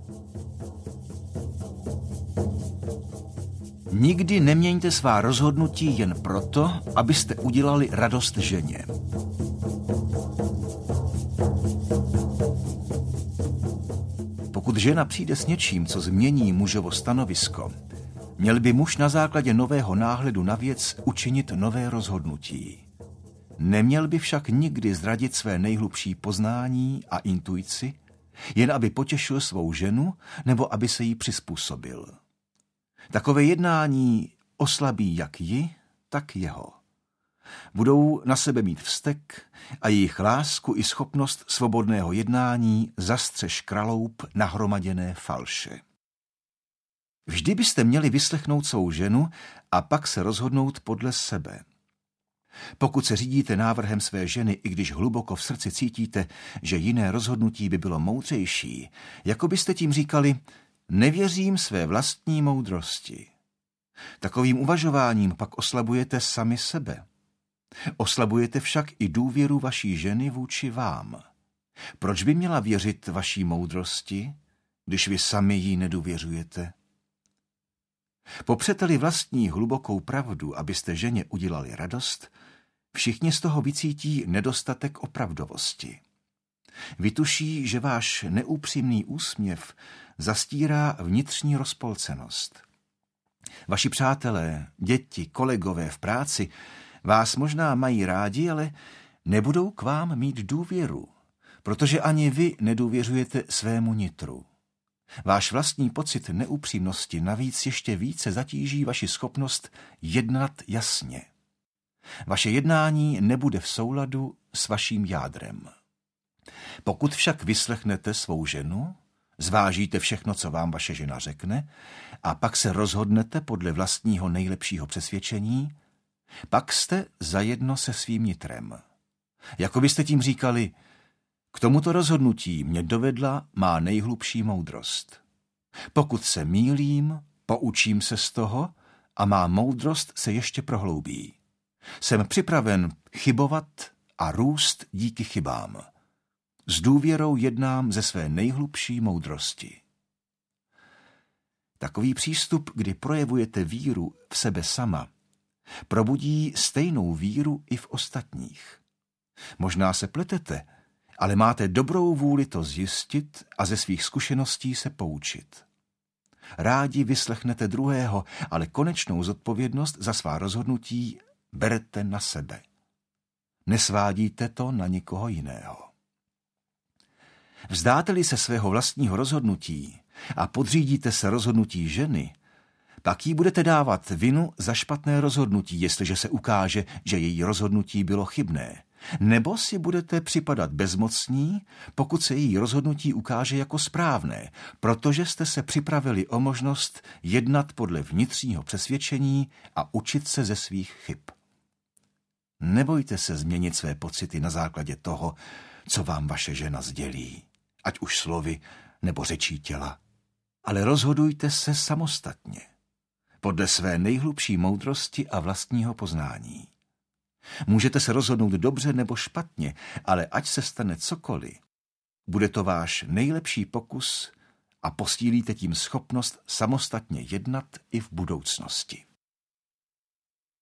Nikdy neměňte svá rozhodnutí jen proto, abyste udělali radost ženě. Pokud žena přijde s něčím, co změní mužovo stanovisko, měl by muž na základě nového náhledu na věc učinit nové rozhodnutí. Neměl by však nikdy zradit své nejhlubší poznání a intuici, jen aby potěšil svou ženu nebo aby se jí přizpůsobil. Takové jednání oslabí jak ji, tak jeho. Budou na sebe mít vztek a jejich lásku i schopnost svobodného jednání zastře škraloup nahromaděné falše. Vždy byste měli vyslechnout svou ženu a pak se rozhodnout podle sebe. Pokud se řídíte návrhem své ženy, i když hluboko v srdci cítíte, že jiné rozhodnutí by bylo moudřejší, jako byste tím říkali, nevěřím své vlastní moudrosti. Takovým uvažováním pak oslabujete sami sebe. Oslabujete však i důvěru vaší ženy vůči vám. Proč by měla věřit vaší moudrosti, když vy sami jí nedůvěřujete? Popřete-li vlastní hlubokou pravdu, abyste ženě udělali radost, všichni z toho vycítí nedostatek opravdovosti. Vytuší, že váš neupřímný úsměv zastírá vnitřní rozpolcenost. Vaši přátelé, děti, kolegové v práci vás možná mají rádi, ale nebudou k vám mít důvěru, protože ani vy nedůvěřujete svému nitru. Váš vlastní pocit neupřímnosti navíc ještě více zatíží vaši schopnost jednat jasně. Vaše jednání nebude v souladu s vaším jádrem. Pokud však vyslechnete svou ženu, zvážíte všechno, co vám vaše žena řekne, a pak se rozhodnete podle vlastního nejlepšího přesvědčení, pak jste zajedno se svým nitrem. Jako byste tím říkali, k tomuto rozhodnutí mě dovedla má nejhlubší moudrost. Pokud se mýlím, poučím se z toho a má moudrost se ještě prohloubí. Jsem připraven chybovat a růst díky chybám. S důvěrou jednám ze své nejhlubší moudrosti. Takový přístup, kdy projevujete víru v sebe sama, probudí stejnou víru i v ostatních. Možná se pletete, ale máte dobrou vůli to zjistit a ze svých zkušeností se poučit. Rádi vyslechnete druhého, ale konečnou zodpovědnost za svá rozhodnutí berete na sebe. Nesvádíte to na nikoho jiného. Vzdáte-li se svého vlastního rozhodnutí a podřídíte se rozhodnutí ženy, pak jí budete dávat vinu za špatné rozhodnutí, jestliže se ukáže, že její rozhodnutí bylo chybné. Nebo si budete připadat bezmocní, pokud se její rozhodnutí ukáže jako správné, protože jste se připravili o možnost jednat podle vnitřního přesvědčení a učit se ze svých chyb. Nebojte se změnit své pocity na základě toho, co vám vaše žena sdělí, ať už slovy nebo řečí těla, ale rozhodujte se samostatně, podle své nejhlubší moudrosti a vlastního poznání. Můžete se rozhodnout dobře nebo špatně, ale ať se stane cokoliv, bude to váš nejlepší pokus a posílíte tím schopnost samostatně jednat i v budoucnosti.